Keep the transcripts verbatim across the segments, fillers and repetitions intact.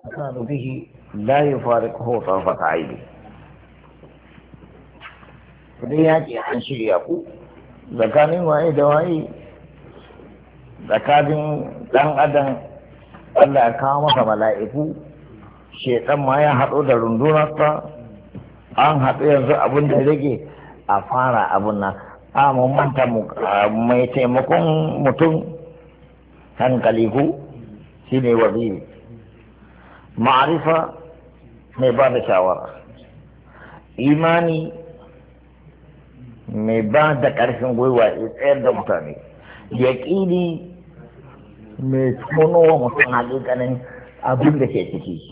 كان به لا يفارقه طرفة عين. kudin yaƙi an shirya ku tsakanin waye da waye, tsakanin ɗan adam Allah ya kawo masa mala'iku, shekan ma ya haɗo da rundunarsa, an haɗu yanzu abin da rage a fara abin nan. A mun manta mai taimakon mutum hankali ku shi ne waziri, ma'arifa mai ba da shawara, imani mai ba da ƙarfin gwiwa ya tsayar da mutane, yaƙini mai tono wa mutum hakikanin abin da ke ciki.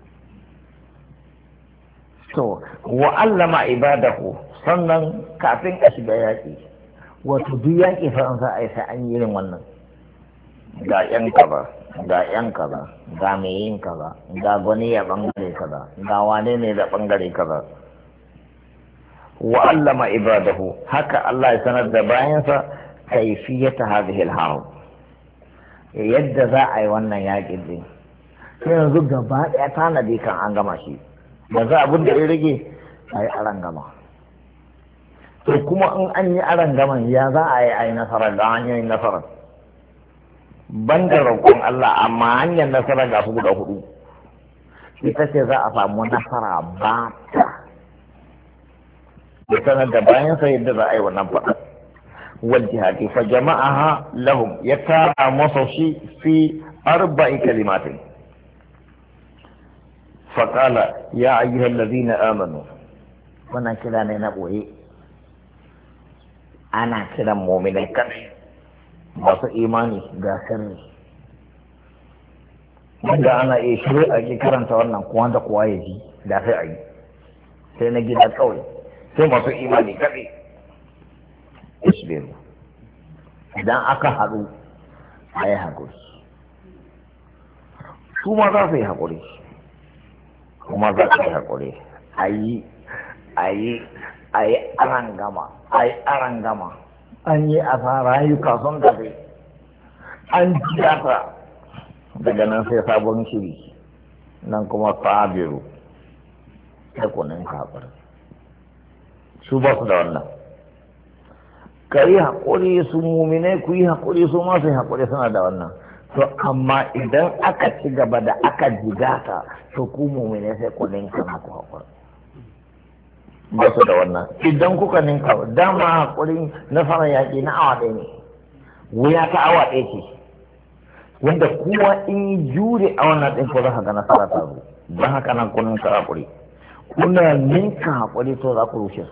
To, wa'allama ibadahu sannan kafin a shiga yaƙi, wato duk yaƙi faransa a yi sai an yi irin wannan. Ga ‘yan kaza, ga ‘yan kaza, ga mai yin kaza, ga gwani ya ɓangare kaza, ga wane ne da ɓangare kaza. Wa'allama ibadahu haka Allah ya sanar da bayansa kaifiyata hadhihi al-harb, yadda za a yi wannan yaƙin din. Sai yanzu gaba ɗaya tanadi kan an gama shi, yanzu abin da ya rage a yi aran gama. To kuma in an yi aran gaman ya za a yi a yi nasarar da hanyoyin nasarar. Ban da roƙon Allah amma hanyar nasara ga su guda hudu, ita ce za a samu nasara ba ta da sanar da bayan sa yadda za a yi wannan faɗa. Wal jihadi fa jama'aha lahum, ya tara masa shi fi arba'i kalimatin. Faƙala ya ayyuhal ladina amanu, wannan kira ne na ɓoye, ana kiran mu'minai kadai masu imani ga sirri, wanda ana iya shiru a ke karanta wannan kuwa da kuwa ya ji da sai a yi, sai na gida kawai, sai masu imani kaɗai. Isbiru, idan aka haɗu a yi haƙuri, su ma za su yi haƙuri, kuma za su yi haƙuri, a yi a yi a yi aran gama, a yi aran gama. An yi asara rayuka sun tafi, an jiyata, daga nan sai sabon shiri, nan kuma sabiru sai kunin kafir. Su ba su da wannan. Ka yi haƙuri su mumine, ku yi haƙuri su masu haƙuri suna da wannan. To amma idan aka ci gaba da aka jigata, to ku mumine sai kunin kana ku haƙuri. Ba su da wannan. Idan kuka ninka dama haƙurin nasarar yaƙi na awa ɗaya ne, wuya ta awa ɗaya ce, wanda kuma in jure a wannan ɗin ko za ka ga nasara ta zo. Don haka nan kun ninka haƙuri, kuna ninka haƙuri to za ku rushe su.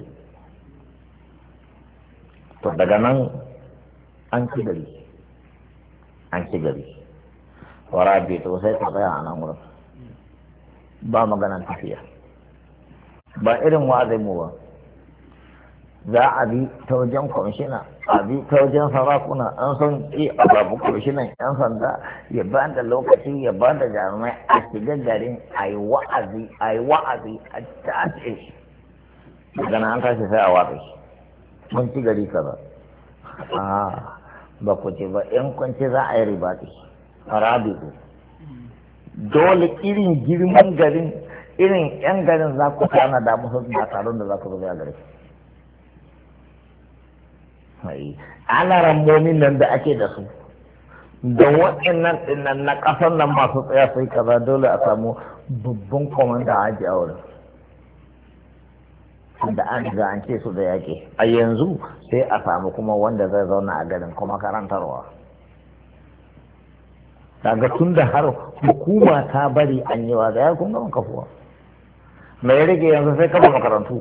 To daga nan an ci gari, an ci gari. Warabi to sai ka tsaya a nan wurin, ba maganan tafiya. Ba irin wa'azin mu ba, za a bi ta wajen kwamishina, a bi ta wajen sarakuna, an san ki a babu kwamishinan yan sanda ya ba da lokaci, ya ba da jarumai a shiga garin a yi wa'azi, a yi wa'azi a tace shi. Daga nan an tashi sai a watsa shi, mun ci gari kaza. A ba ku ce ba, in kun ce za a yi ribati, rabi dole irin girman garin, irin yan garin za ku tana da musu da taron da za ku zuba gare. Ana rammomin nan da ake da su, da waɗannan ɗinnan na ƙasar nan masu tsaya sai kaza, dole a samu babban komanda a ajiye a wurin. Da an riga an ce su da yaƙi, a yanzu sai a samu kuma wanda zai zauna a garin kuma karantarwa. Daga tun da har hukuma ta bari an yi wa da ya kun gama kafuwa. Mai rage yanzu sai kafa makarantu,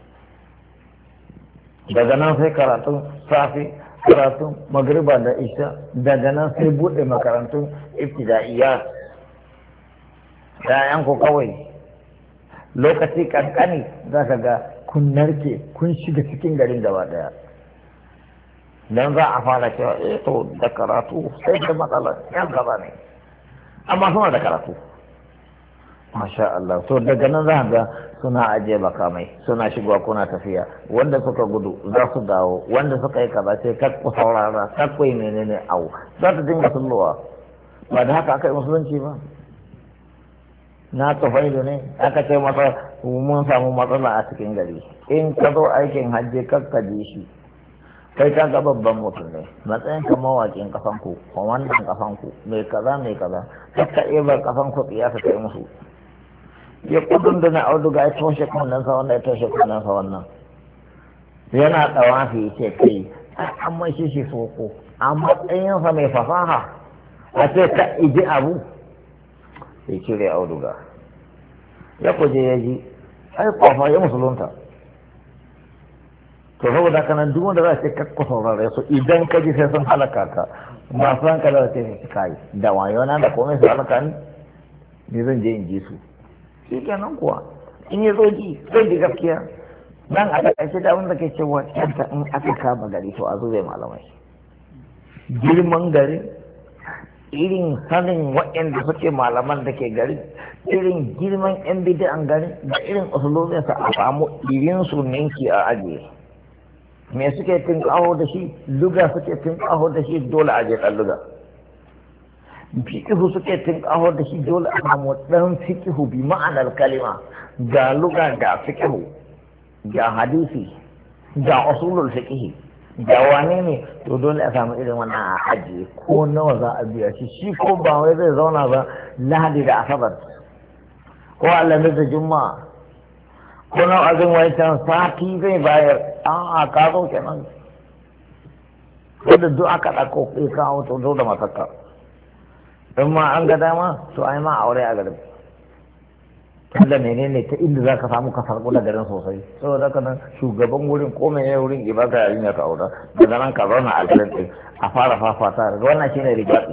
daga nan sai karatun safe, karatun magriba da isha, daga nan sai buɗe makarantun ibtida'iyya. Ɗayan ku kawai lokaci kankani za ka ga kun narke, kun shiga cikin garin gaba ɗaya. Dan za a fara cewa eh to da karatu sai da matsala yan gaba ne, amma suna da karatu. Masha Allah, to daga nan za ga suna ajiye makamai, suna shigowa kuna tafiya, wanda suka gudu za su dawo, wanda suka yi kaza sai kakku saurara, kakku yi menene au, za ta dinga sulluwa. Ba da haka aka yi musulunci ba. na tufailu ne aka ce masa mun samu matsala a cikin gari in ka zo aikin hajji kakkaje shi kai ka ga babban mutum ne matsayin ka mawaƙin kafan ku kwamandan kafan ku mai kaza mai kaza kakka iya kafan ku ya kai musu ya kudin da na auduga ya toshe kunnen sa wannan ya toshe kunnen sa wannan yana tsawafi ce kai an mai shi shi soko a matsayinsa mai fasaha a ce ka iji abu sai cire auduga ya kuje ya ji ai kwafa ya musulunta to saboda kana duk wanda za a ce kakku saurare su idan ka ji sai sun halaka ka masu hankali da ce kai da wayo na da komai su halaka ni ne zan je in ji su shi kenan kuwa in yi zo ji zai ji gaskiya dan a takaice da wanda ke cewa yadda in aka kama gari to a zo zai malamai girman gari irin sanin waɗanda suke malaman da ke gari irin girman yan bidi'an gari da irin usulobinsa a samu irin su ninki a ajiye me suke tun kaho da shi luga suke tun kaho da shi dole a je ɗan luga fikihu suke tun kaho da shi dole a samu ɗan fikihu bi ma'anar kalima ga luga ga fikihu ga hadisi ga usulul fiqh ga wane ne to dole a samu irin wannan a ajiye ko nawa za a biya shi shi ko ba wai zai zauna ba lahadi da asabar ko alamis da juma'a ko na azin wai can sati zai bayar a ka zo kenan wanda duk aka ɗauko kai kawo to zo da matakka in ma an ga dama to ai ma aure a garin tunda menene ta inda za ka samu ka farko da garin sosai saboda haka nan shugaban wurin ko mai wurin ibada yayin ya ka aura daga nan ka zauna a garin din a fara fafata daga wannan shine rigaɗi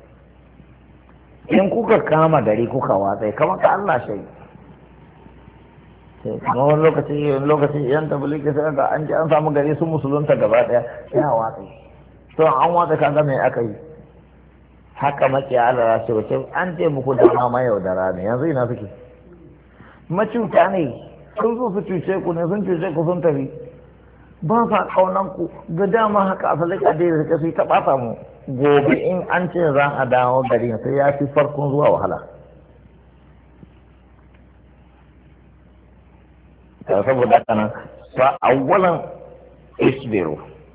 in kuka kama gari kuka watsa kama ka Allah shai sai kuma wani lokaci wani lokaci yan tabliki sai ga an ji an samu gari sun musulunta gaba daya sai a watsa to an watsa kaga me aka yi haka makiya Allah ya ce wace an ce muku da ma yaudara ne yanzu ina suke macuta ne sun zo su cuce ku ne sun cuce ku sun tafi ba sa kaunan ku ga dama haka asali kadai da suka su ta bata mu gobe in an ce za a dawo gari sai ya fi farkon zuwa wahala saboda kana fa awwalan isbiru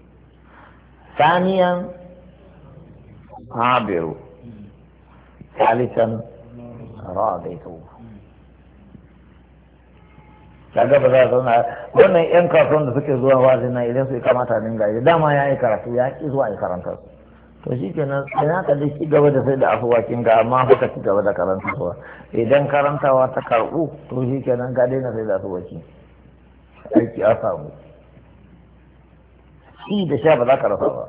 ثانيا صابروا ثالثا رابطوا kaga ba za a zauna wannan yan kasuwan da suke zuwa wazi na idan su kamata din gaji dama ya yi karatu ya ki zuwa yi karanta to shi kenan sai haka da ci gaba da sai da asuwakin ga amma haka ci gaba da karantawa idan karantawa ta karbu to shi kenan ga daina sai da asuwaki aiki a samu shi da sha ba za ka rasa ba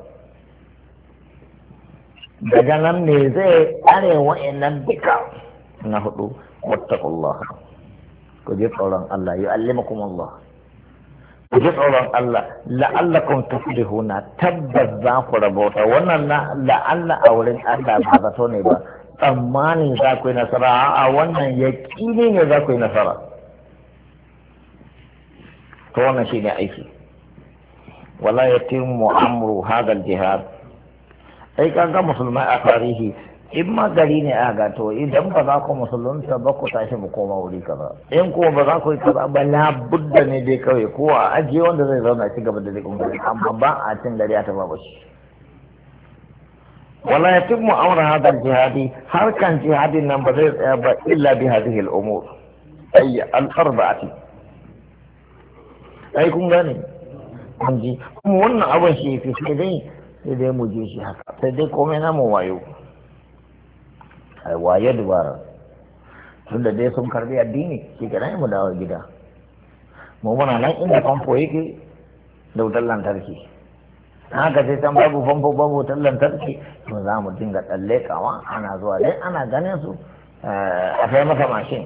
daga nan ne zai tsare wa'annan duka na hudu wattaqullah ku ji tsoron Allah ya allimakum Allah ku ji tsoron Allah la'allakum tuflihuna tabbas za ku rabauta wannan la'alla a wurin Allah ba zato ne ba tsammanin za ku yi nasara a wannan yaƙini ne za ku yi nasara to wannan shi ne aiki wala yatimmu amru hadha al-jihad ai kaga musulmai a tarihi in ma gari ne a gato idan ba za ku musulunta ba ku tashi mu koma wuri kaza in kuma ba za ku yi kaza ba la budda ne dai kawai ko a ajiye wanda zai zauna ci gaba da rikon gari amma ba a cin gari a taba ba shi wala yatimmu amru hadha al-jihadi har kan jihadin nan ba zai tsaya ba illa bi hadhihi al-umur ay al-arba'ati ai kun gane kun ji kuma wannan abin shi fi sai dai sai dai mu je shi haka sai dai komai na mu wayo ai waye dubara tunda dai sun karbi addini shi kenan mu dawo gida mu muna nan inda famfo yake da wutar lantarki haka sai san babu famfo babu wutar lantarki to za mu dinga tsalle kawa ana zuwa dai ana ganin su a kai masa mashin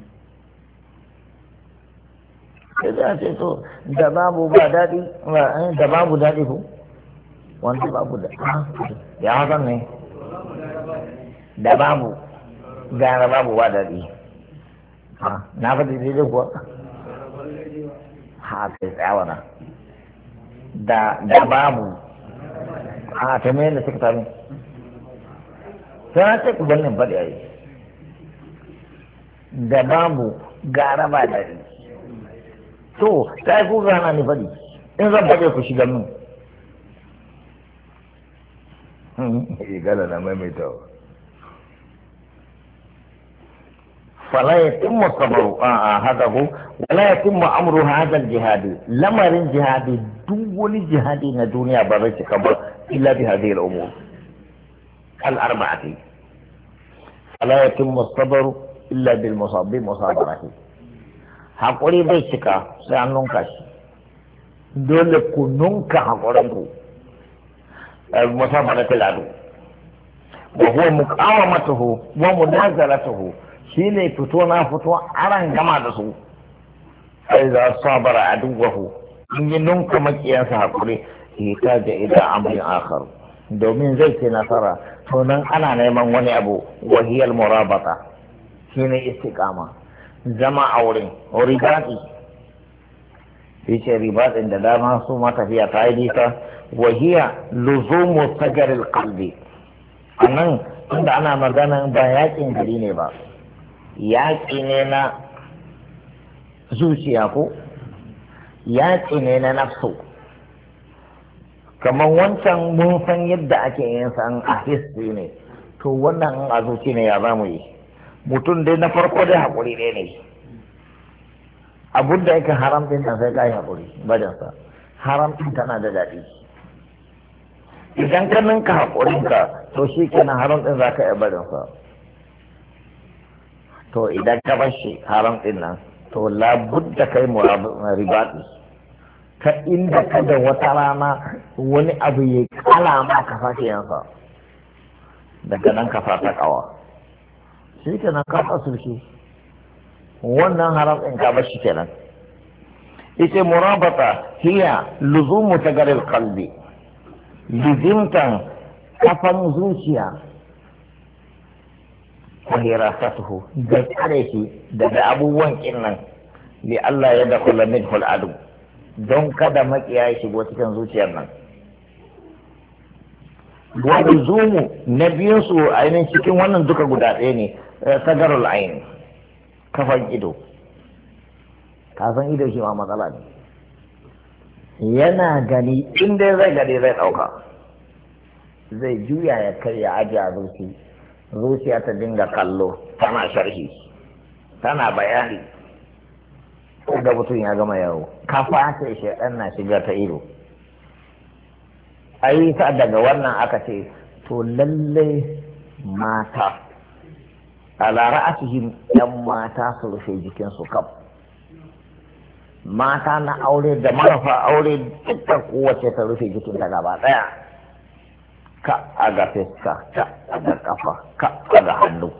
sai da ce to da babu ba daɗi da babu daɗi ko wanda babu da ya hasan ne da babu gara babu ba daɗi na faɗi daidai kuwa ha kai tsawana da da babu a ta mai da suka taru sai na ce ku bannin faɗi a yi da babu gara ba dari. To ta yi kuka hana ni faɗi in zan faɗe ku shiga min. Igala na maimaitawa. فلا يتم الصبر هذا هو ولا يتم امر هذا الجهاد لمر الجهاد دول جهاد الدنيا بريت كبر الا بهذه الامور الاربعه فلا يتم الصبر الا بالمصاب بمصابرته hakuri bai cika sai an nunka shi dole ku nunka hakurinku musabaratul adu wa huwa muqawamatuhu wa munazalatuhu shi ne fito na fito aran gama da su sai za su sabara a duwahu in yi nunka makiyansa haƙuri ita da idan amurin akar domin zai ce nasara to nan ana neman wani abu wahiyar murabata shi ne istiƙama zama a wurin ribati shi ce ribatin da dama su matafiya ta yi nisa wahiya luzumu sagaril kalbi a nan inda ana magana ba yakin gari ne ba yaƙi ne na zuciya ko yaƙi ne na nafsu kamar wancan mun san yadda ake yin san a hissi ne to wannan a zuci ne ya za mu yi mutum dai na farko dai haƙuri ɗaya ne abun da yake haram ɗin nan sai ka yi haƙuri bajansa haram ɗin tana da daɗi idan ka ninka haƙurinka to shi kenan haram ɗin za ka yi barinsa to idan ka bar shi haram din nan to labudda kai ribati ta inda ka da wata rana wani abu ya kala ma ka fashe yansa daga nan ka fata kawa shi kenan ka fasulki wannan haram din ka bar shi kenan ita murabata hiya luzumu tagaril qalbi luzimtan kafan zuciya وهراسته دكاره daga abubuwan kinnan li Allah ya dakula min adu don kada makiya ya shigo cikin zuciyar nan wani zumu na biyun su ainihin cikin wannan duka guda ɗaya ne sagarul aini kafan ido kafan ido shi ma matsala ne yana gani inda zai gani zai ɗauka zai juya ya karya ajiya zuci zuciya ta dinga kallo tana sharhi tana bayani da mutum ya gama yawo kafa ce shaidan na shiga ta ido ai ta daga wannan aka ce to lalle mata ala ra'asihim yan mata su rufe jikinsu kaf mata na aure da marafa aure dukkan kowace ta rufe jikinta gaba daya ka aga fiska ka aga kafa ka aga hannu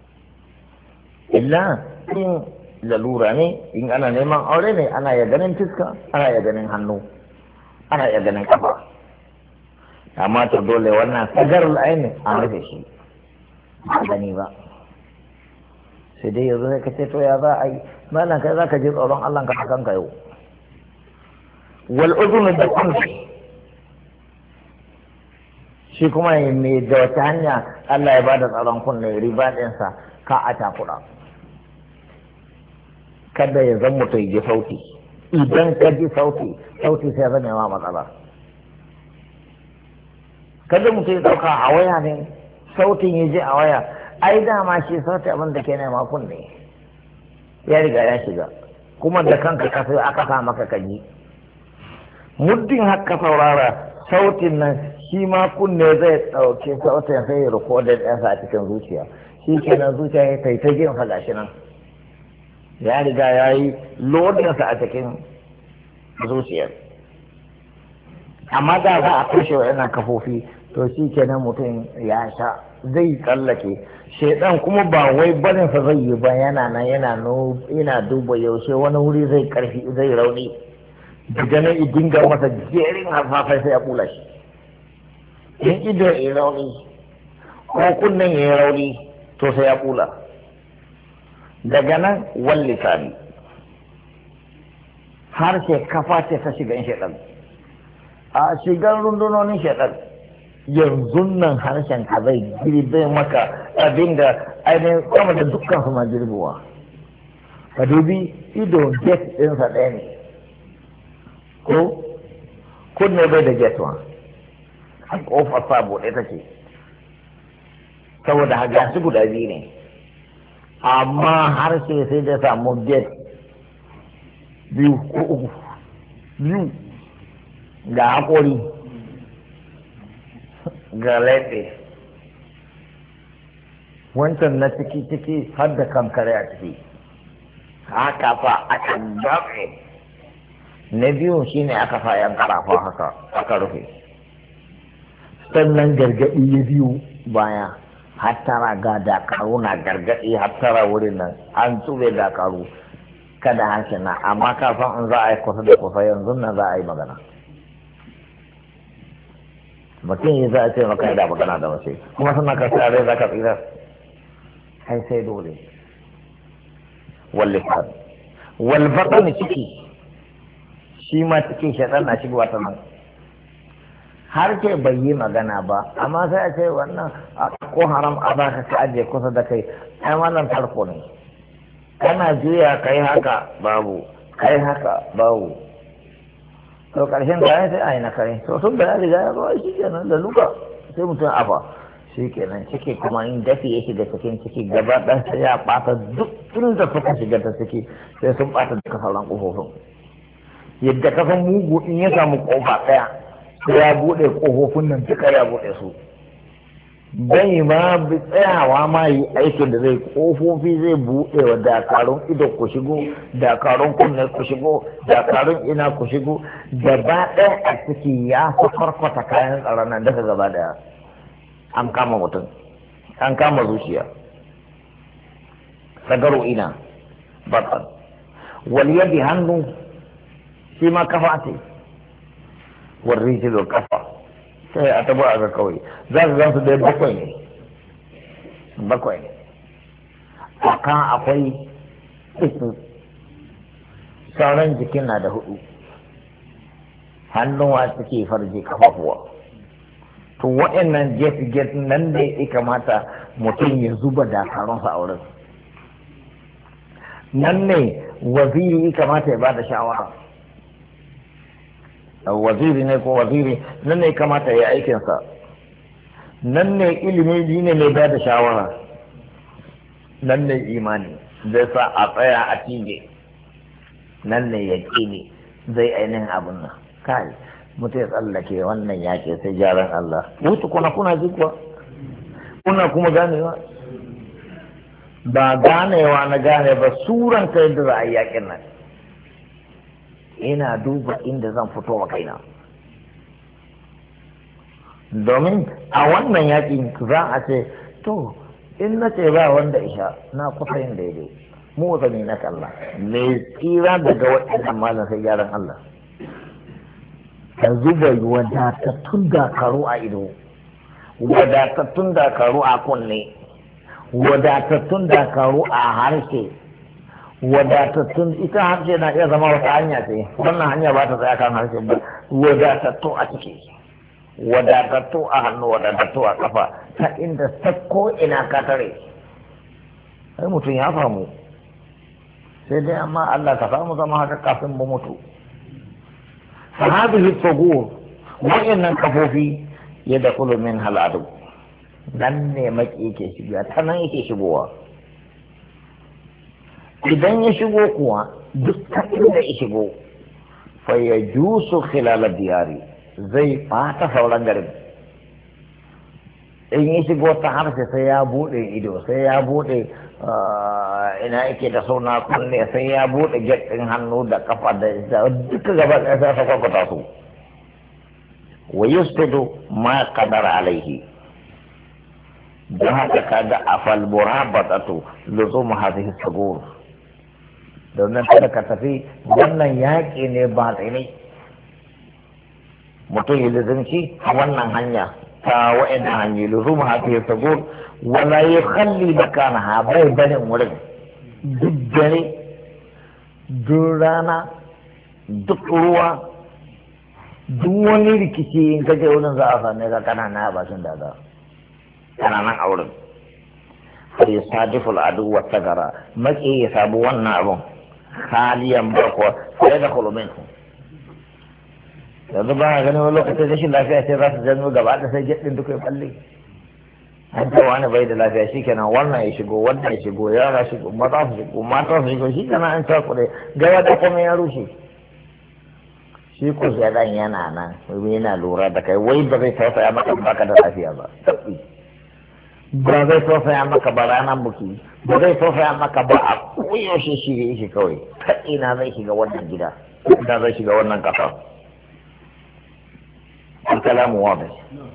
illa in lalura ne in ana neman aure ne ana ya ganin fiska ana ya ganin hannu ana ya ganin kafa amma ta dole wannan sagarul aini an rufe shi ba gani ba sai dai yanzu sai ka ce to ya za a yi malam kai za ka ji tsoron Allah ka kanka yau wal udhun da kunfi shi kuma mai da wata hanya Allah ya bada tsaron kunne riba ɗinsa ka a takuɗa kada ya zan mutu ji sauti idan ka ji sauti sauti sai zan yawa matsala kada mutu ya ɗauka a waya ne sautin ya ji a waya ai dama shi sauti abin da ke nema kunne ya riga ya shiga kuma da kanka ka sai aka sa maka kaji muddin haka saurara sautin nan shi ma kunne zai ɗauke sautin sai ya rikodin ɗansa a cikin zuciya shi kenan zuciya ya kai ta jin gashi nan ya riga ya yi lodinsa a cikin zuciyar amma da za a kashe wa yana kafofi to shi kenan mutum ya sha zai tsallake shaidan kuma ba wai barinsa zai yi ba yana nan yana yana duba yaushe wani wuri zai karfi zai rauni daga nan dinga masa jerin harfafai sai ya bula shi in ido ya rauni ko kunnen ya rauni to sai ya bula daga nan walli sani harshe kafa ce ta shiga in shaidan a shigar rundunonin shaidan yanzu nan harshen ka zai girbe maka abin da ainihin sama da dukkan su ma girbewa ka dubi ido get ɗinsa ɗaya ne ko kunne bai da get wa a ƙofar sa buɗe take saboda haka su guda biyu ne amma harshe sai da samu get biyu ko uku biyu ga haƙori ga laife wancan na ciki-ciki har da kankare a ciki haka fa aka dafe na biyu shine aka fa yan karafa haka aka rufe sannan gargaɗi ya biyu baya hattara ga dakaru na gargaɗi hattara wurin nan an tsube dakaru kada harshe na amma kafin in za a yi kusa da kusa yanzu nan za a yi magana mutum yi za a ce maka da magana da wace kuma suna ka sa rai za ka tsira kai sai dole wallifan walbaɗan ciki shi ma cikin shaɗan na shigowa ta nan har ke bai yi magana ba amma sai a ce wannan ko haram a ba ka ajiye kusa da kai ai wannan tarko ne kana juya kai haka babu kai haka babu to karshen kayan sai a yi na kare to tun da ya riga ya ba shi kenan da luka sai mutum afa shi kenan ciki kuma in dafi ya shiga cikin ciki gaba ɗan sai ya ɓata duk inda suka shiga ta ciki sai sun ɓata duka sauran ƙofofin yadda kasan mugu in ya samu ƙofa ɗaya sai ya buɗe ƙofofin nan duka ya buɗe su bai ma bi tsayawa ma yi aikin da zai ƙofofi zai buɗe wa dakarun ido ku shigo dakarun kunne ku shigo dakarun ina ku shigo gaba ɗaya a ciki ya farkwata kayan tsaron nan daga gaba ɗaya an kama mutum an kama zuciya sagaro ina batal waliyadi hannu shi ma kafa ce warrijilo kafa sai a tabo a ga kawai za su zan su dai bakwai ne bakwai ne a kan akwai uku sauran jikin na da hudu hannuwa suke farji kafafuwa to waɗannan get-get nan ne ya kamata mutum ya zuba dakarunsa a wurin nan ne waziri ya kamata ya ba da shawara waziri ne ko waziri nan ne ya kamata ya aikinsa nan ne ilimi ne mai ba da shawara nan ne imani zai sa a tsaya a cije nan ne ya ne zai ainihin abin nan kai mutum ya tsallake wannan yaƙi sai jaran Allah wuce kuna kuna ji kuwa kuna kuma ganewa ba ganewa na gane ba suran kai yadda za a yi yaƙin nan ina duba inda zan fito wa kaina domin a wannan yaƙin za a ce to in na ce ba wanda isha na kusa yin daidai mu zane na kalla mai tsira daga waɗannan malam sai jaran Allah ka zuba wadatattun dakaru a ido wadatattun dakaru a kunne wadatattun dakaru a harshe wadatattun ita harshe na iya zama wata hanya ce wannan hanya ba ta tsaya kan harshe ba wadatattu a ciki wadatattu a hannu wadatattu a kafa ta inda ta ko ina ka tare sai mutum ya famu sai dai amma Allah ka samu zama haka kafin mu mutu فهذه الثغور وإن كفوفي يدخل منها العدو nan ne maki ke shiga ta nan yake shigowa idan ya shigo kuwa duk inda ya shigo fa ya jusu khilal diyari zai fata sauran garin in ya shigo ta harshe sai ya bude ido sai ya bude ina yake da suna kunne sai ya bude gaɗin hannu da kafa da duka gaba ɗaya sai sa kwakwata su wa yusfidu ma qadara alaihi don haka kaga afal murabatatu luzum hadhihi sugur don nan kada ka tafi wannan yaƙi ne ba tsini mutum ya lizinci a wannan hanya ta wa'annan hanyoyi luzum hadhihi sugur wala yukhalli makanaha bai barin wurin duk dare duk rana duk ruwa duk wani rikici in kaje wurin za a same ka kana na bakin daga kana nan a wurin فيصادف العدو والثغرة مكي يسابون أبو خاليا بقوة فيدخل منه. yanzu ba a ganin wani lokacin rashin lafiya sai za su janyo gaba da sai jaɗin duka ya balle an ce wani bai da lafiya shi kenan wannan ya shigo wannan ya shigo yara shigo mata su shigo mata su shigo shi kenan an sa kuɗe gaba da kuma ya rushe shi ko shaɗan yana nan yana lura da kai wai ba zai tausaya maka baka da lafiya ba tabbi ba zai tausaya maka ba ranar buki ba zai tausaya maka ba a koyaushe shi shi kawai ta ina zai shiga wannan gida ina zai shiga wannan ƙasa. الكلام واضح.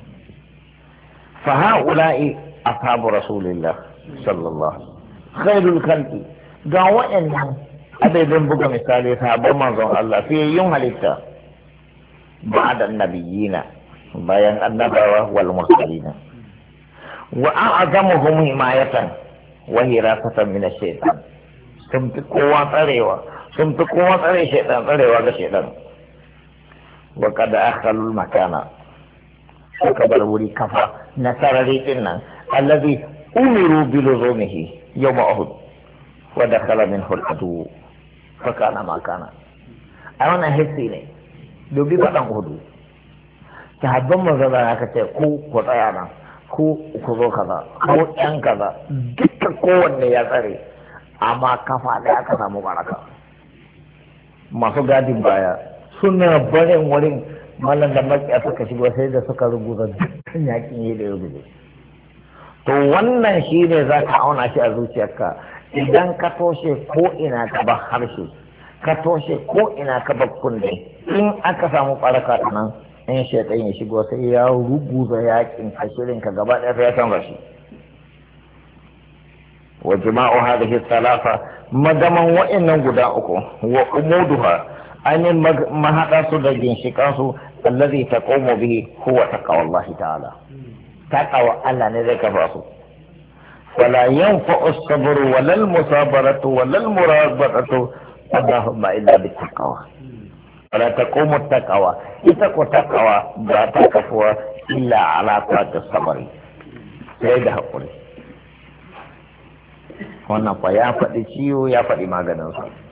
فهؤلاء أصحاب رسول الله صلى الله عليه وسلم خير الخلق قاوة إنهم أبدا بقى مثالي صحابة منظر الله في يوم هلتا بعد النبيين بيان النبوة والمرسلين وأعظمهم حماية وهراسة من الشيطان سمت قوة طريوة سمت قوة طريوة الشيطان طريوة الشيطان وقد أخلوا المكان فكبر ولي كفى نصر ريتنا الذي أمروا بلزومه يوم أحد ودخل منه العدو فكان ما كان أنا هسيني دوبي بدن أحد sahabban manzon aka ce ku ku tsaya nan ku ku zo kaza ko yan kaza dukkan kowanne ya tsare amma kafa da aka samu baraka masu gadin baya suna barin wurin mallan da makiya suka shigo sai da suka rubuta dukkan yakin yi da ya rubuce to wannan shi ne za ka auna shi a zuciyarka idan ka toshe ko ina ka ba harshe ka toshe ko ina ka ba kunne in aka samu baraka nan in shaitan ya shigo sai ya rubuta yakin ashirin ka gaba ɗaya ya san rashi wa jima'u hadhihi thalatha madaman wa'annan guda uku wa umuduha ainihin mahaɗa su da ginshiƙan su allazi taqumu bihi huwa taqwallahi ta'ala taqwa Allah ne zai kafa su wala yanfa'u as-sabru wala al-musabaratu wala al-murabatu allahumma illa bit-taqwa wala taqumu at-taqwa ita ko taqwa ba ta kafuwa illa ala ta'ati as-sabri sai da hakuri wannan fa ya faɗi ciwo ya faɗi maganin sa